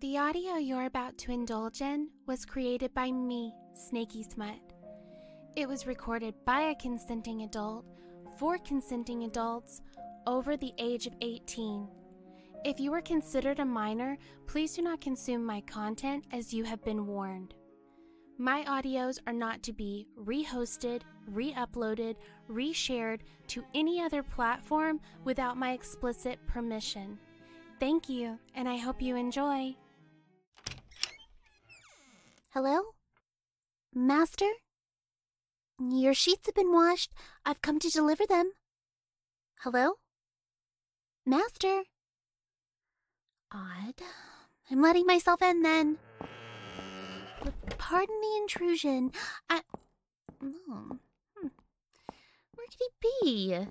The audio you're about to indulge in was created by me, Snaky Smut. It was recorded by a consenting adult for consenting adults over the age of 18. If you are considered a minor, please do not consume my content as you have been warned. My audios are not to be re-hosted, re-uploaded, re-shared to any other platform without my explicit permission. Thank you, and I hope you enjoy. Hello? Master? Your sheets have been washed. I've come to deliver them. Hello? Master? Odd. I'm letting myself in then. Pardon the intrusion. Where could he be?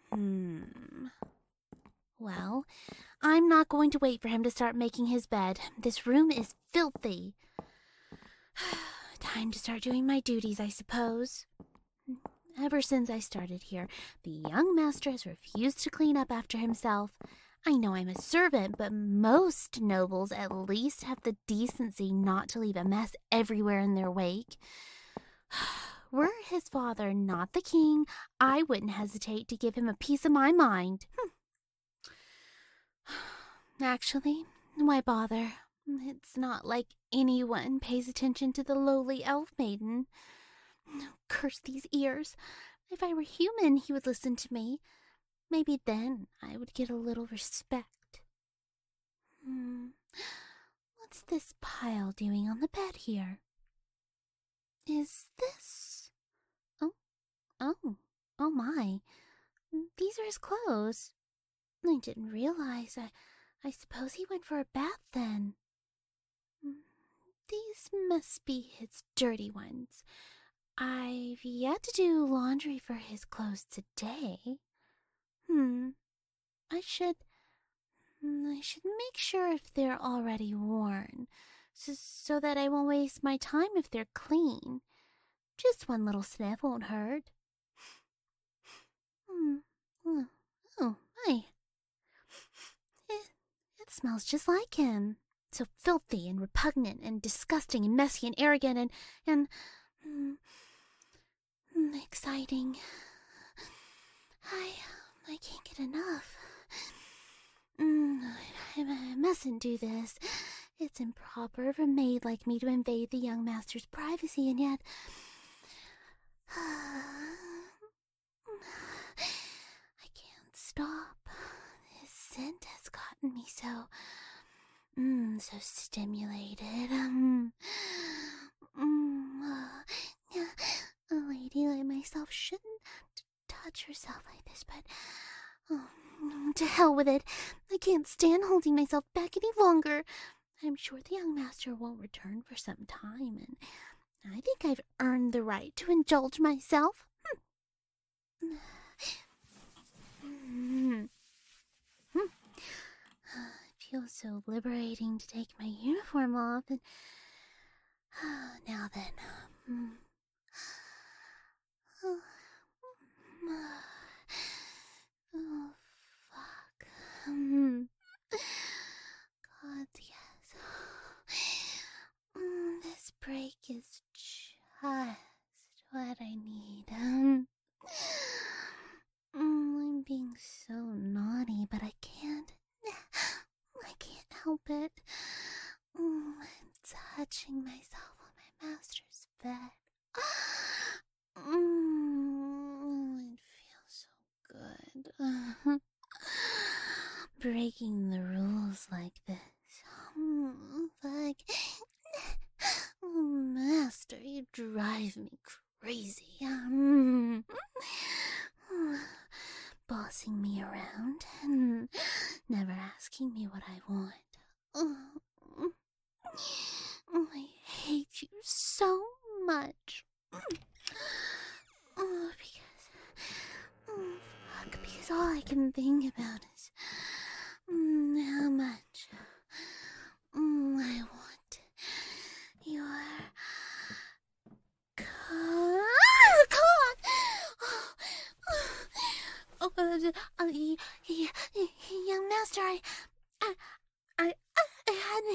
Well, I'm not going to wait for him to start making his bed. This room is filthy. Time to start doing my duties, I suppose. Ever since I started here, the young master has refused to clean up after himself. I know I'm a servant, but most nobles at least have the decency not to leave a mess everywhere in their wake. Were his father not the king, I wouldn't hesitate to give him a piece of my mind. Actually, why bother? It's not like anyone pays attention to the lowly elf maiden. Curse these ears. If I were human, he would listen to me. Maybe then I would get a little respect. What's this pile doing on the bed here? Is this... Oh my. These are his clothes. I didn't realize. I suppose he went for a bath then. These must be his dirty ones. I've yet to do laundry for his clothes today. I should make sure if they're already worn, so that I won't waste my time if they're clean. Just one little sniff won't hurt. Oh, my. It smells just like him. So filthy and repugnant and disgusting and messy and arrogant and exciting. I can't get enough. I mustn't do this. It's improper of a maid like me to invade the young master's privacy, and yet... I can't stop. His scent has gotten me so stimulated. A lady like myself shouldn't touch herself like this, but to hell with it. I can't stand holding myself back any longer. I'm sure the young master won't return for some time, and I think I've earned the right to indulge myself. It feels so liberating to take my uniform off, and now then, oh, fuck. God, yes. This break is just what I need. I'm being so naughty, but I can't help it. I'm touching myself on my master's bed. It feels so good. Breaking the rules like this. Master, you drive me crazy. Bossing me around and never asking me what I want. I hate you so much. Because all I can think about is how much I want your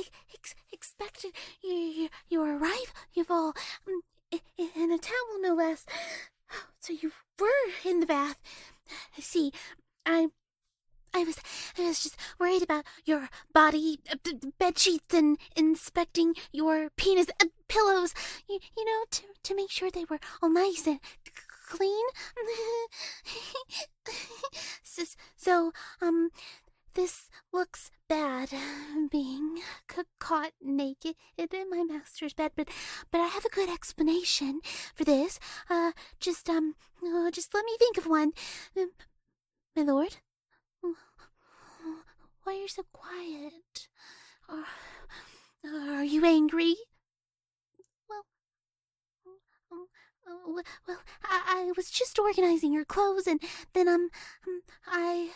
expected your arrival in a towel, no less. So you were in the bath. I see. I was just worried about your body, bed sheets, and inspecting your penis, pillows. You know, to make sure they were all nice and clean. so this looks bad, being caught naked in my master's bed, but I have a good explanation for this. Just let me think of one. My lord? Why are you so quiet? Are you angry? Well, I was just organizing your clothes, and then I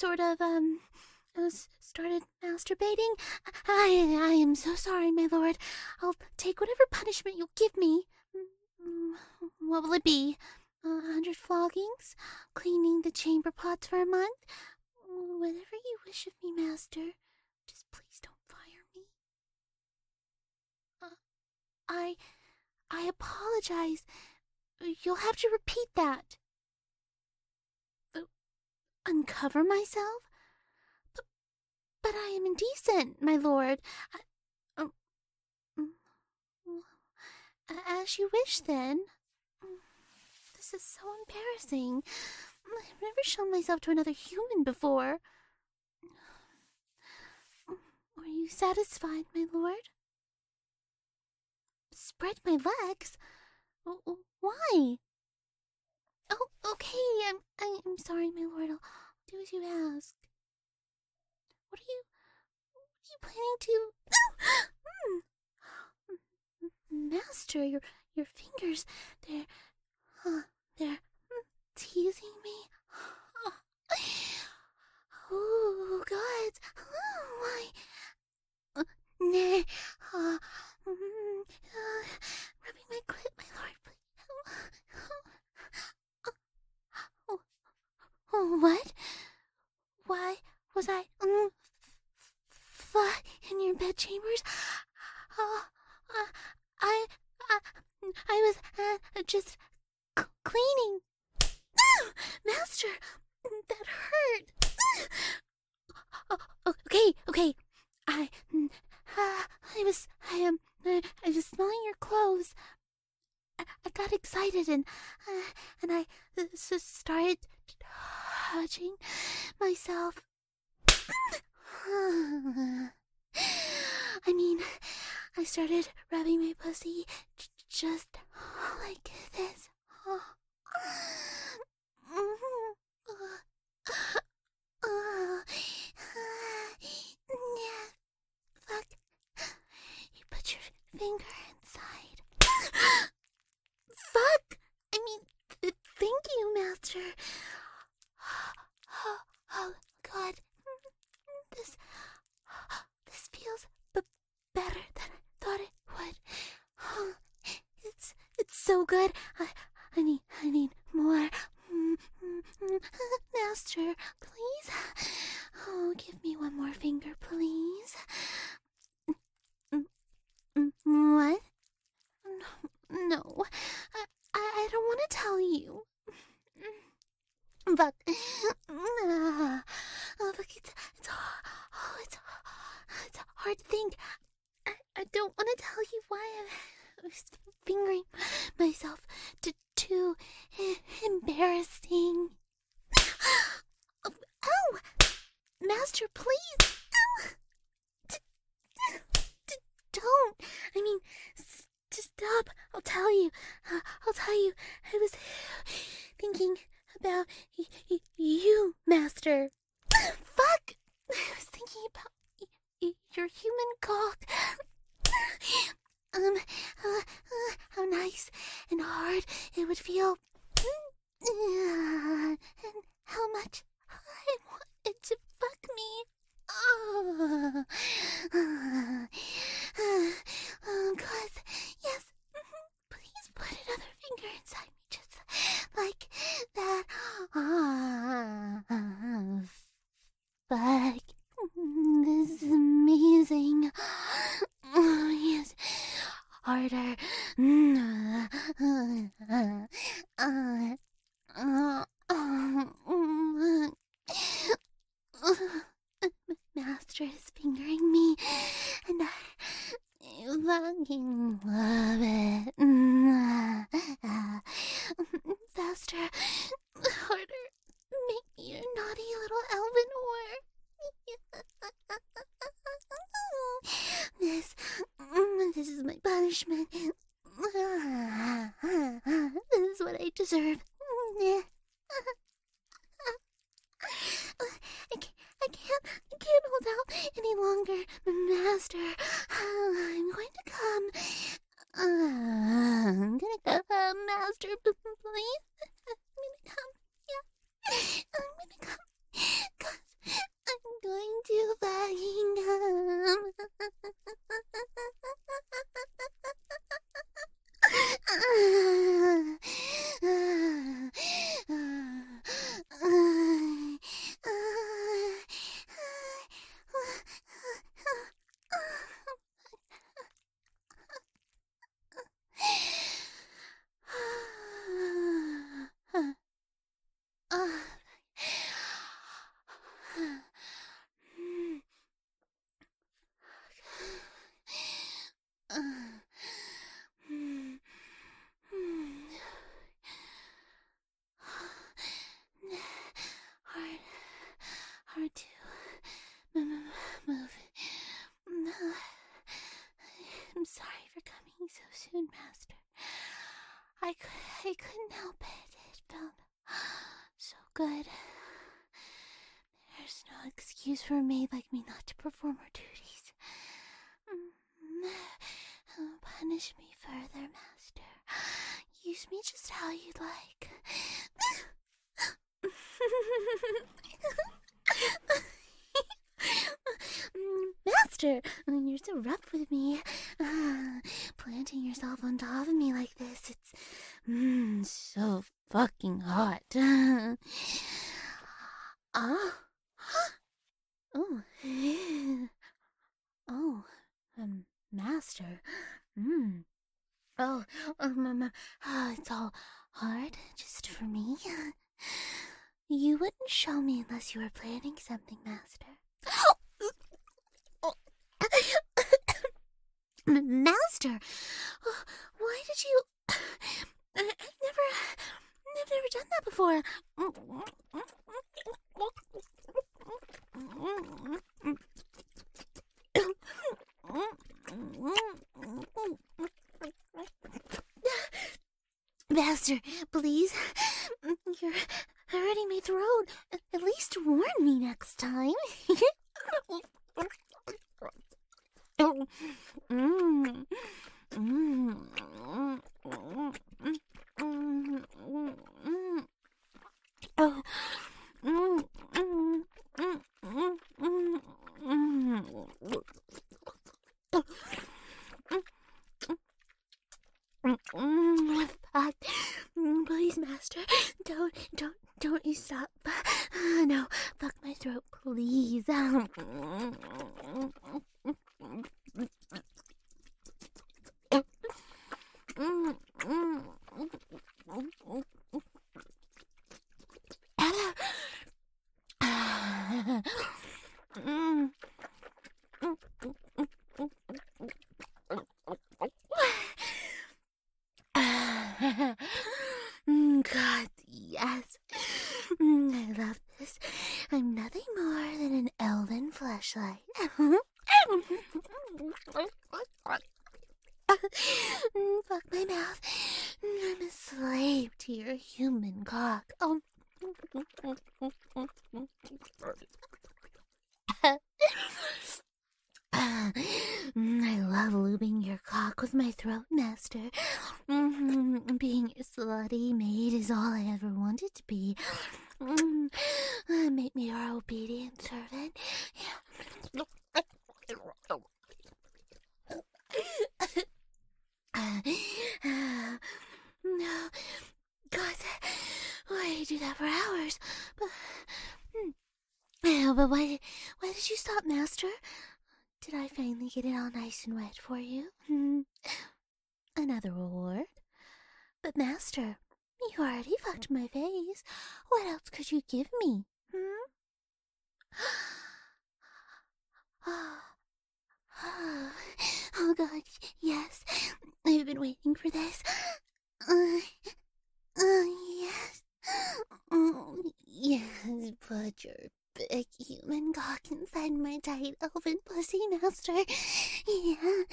started masturbating. I am so sorry, my lord. I'll take whatever punishment you'll give me. What will it be? 100 floggings? Cleaning the chamber pots for a month? Whatever you wish of me, master. Just please don't fire me. I apologize. You'll have to repeat that. Uncover myself? But I am indecent, my lord. As you wish, then. This is so embarrassing. I've never shown myself to another human before. Are you satisfied, my lord? Spread my legs? Why? Oh, okay. I'm sorry, my lord. I'll do as you ask. What are you planning to? Master, your fingers, they're teasing me. Oh, God. Why? Nah. Rubbing my clit, my lord, please. What? Why was I in your bed chambers? I was just cleaning. Master, that hurt. Okay. I was smelling your clothes. I got excited and I started touching myself. I started rubbing my pussy just like this. Fuck. You put your finger inside. Fuck! Thank you, master. Oh, God. This feels better than I thought it would. It's so good. I need more. Master, please. Oh, give me one more finger, please. What? No. I don't want to tell you. But it's hard to think. I don't want to tell you why I was fingering myself. Too embarrassing. Oh, master, please. Don't. Stop. I'll tell you. I was thinking about you, master. Fuck. I was thinking about your human cock. How nice and hard it would feel. And how much I wanted to fuck me. God, yes. Please put another finger inside me, just like that. Fuck. This is amazing. harder. Master is fingering me, and I fucking love it. Faster, harder, make me your naughty little elven whore. This is my punishment. This is what I deserve. I can't hold out any longer, Master. I'm going to come. I'm gonna come, Master, please. I'm gonna come. Yeah, I'm gonna come. 'Cause I'm going to fucking come. Hard to move. I'm sorry for coming so soon, Master. I couldn't help it. It felt so good. There's no excuse for a maid like me not to perform her duties. Punish me further, Master. Use me just how you'd like. Master, you're so rough with me. Planting yourself on top of me like this, it's so fucking hot. Master. It's all hard just for me. You wouldn't show me unless you were planning something, Master. Master, why did you? I've never done that before. Master, please. You're hurting my throat. At least warn me next time. Fuck. Please, Master, don't you stop. No, fuck my throat, please. God, yes. I love this. I'm nothing more than an elven fleshlight. Fuck my mouth. I'm a slave to your human cock. I love lubing your cock with my throat, Master. Being your slutty maid is all I ever wanted to be. Make me your obedient servant. No, God, I do that for hours. But why did you stop, Master? Did I finally get it all nice and wet for you? another reward. But, Master, you already fucked my face. What else could you give me? Oh, God, yes. I've been waiting for this. Yes. Yes, put your big human cock inside my tight elven pussy, Master. Yeah.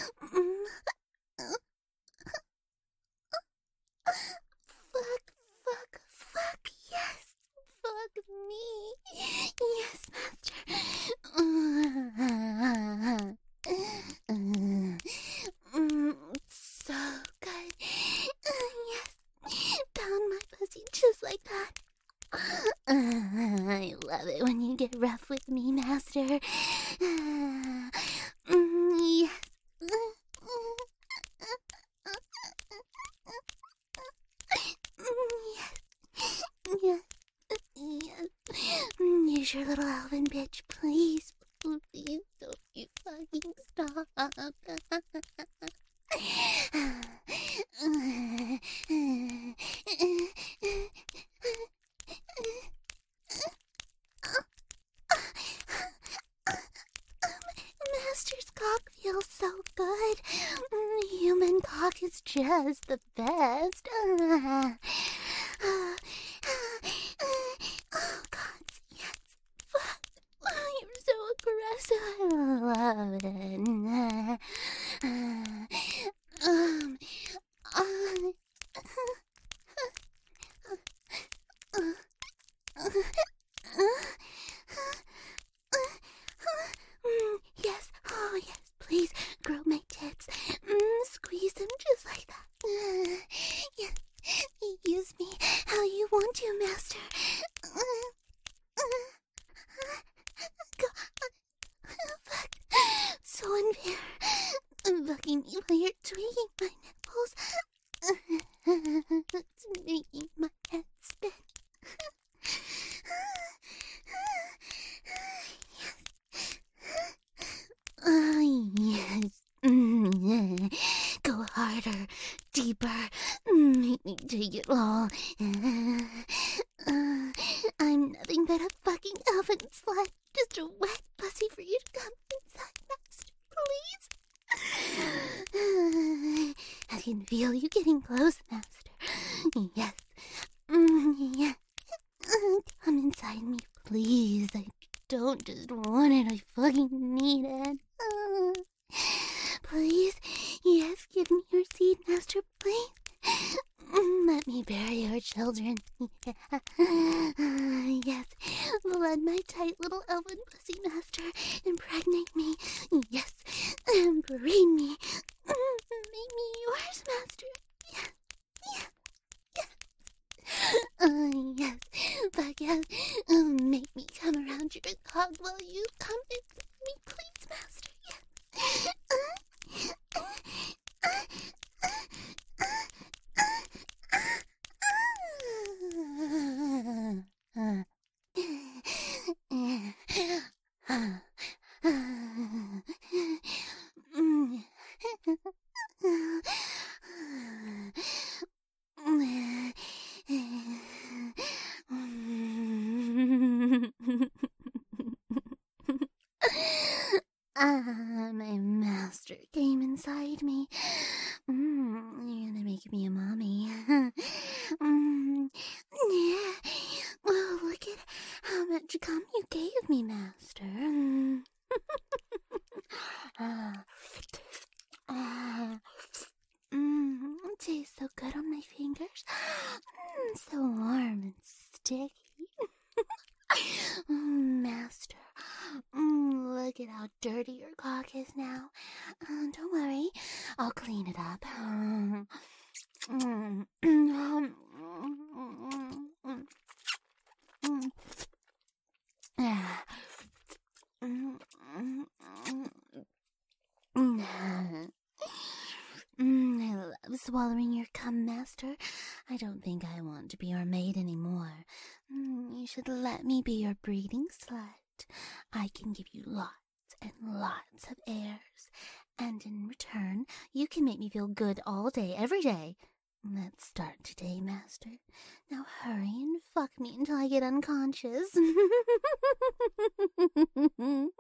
Fuck, yes. Fuck me. Yes, Master. So good. Yes. Pound my pussy just like that. I love it when you get rough with me, Master. Yes. Yes. Use your little elven bitch, please. Please don't you fucking stop. Master's cock feels so good. Human cock is just the best. Oh, God, yes. Fuck. You're so aggressive. I love it. Yes, oh yes, please grow my tits. Squeeze them just like that. Yes, use me how you want to, Master. Fuck, so unfair. I'm fucking you while you're tweaking my nipples. It's making my head spin. Yes. Go harder, deeper. Make me take it all. I'm nothing but a fucking elven slut. Just a wet pussy for you to come inside, Master, please. I can feel you getting close, Master. Yes. Yes. Come inside me, please. I don't just want it, I fucking need it. Please, yes, give me your seed, Master, please. Let me bury your children. Yes, blood my tight little elven pussy, Master. Impregnate me. Yes, breed me. Make me yours, Master. Yes, yes, yes. Yes, but yes, make me come around your cock while you come inside me, please, Master. Yes. My master came inside me. You're gonna make me a mommy. Yeah. Well, look at how much cum you gave me, Master. It tastes so good on my fingers. So warm and sticky. Master, look at how dirty your cock is now. Don't worry, I'll clean it up. I love swallowing your cum, Master. I don't think I want to be your maid anymore. You should let me be your breeding slut. I can give you lots and lots of heirs. And in return, you can make me feel good all day, every day. Let's start today, Master. Now hurry and fuck me until I get unconscious.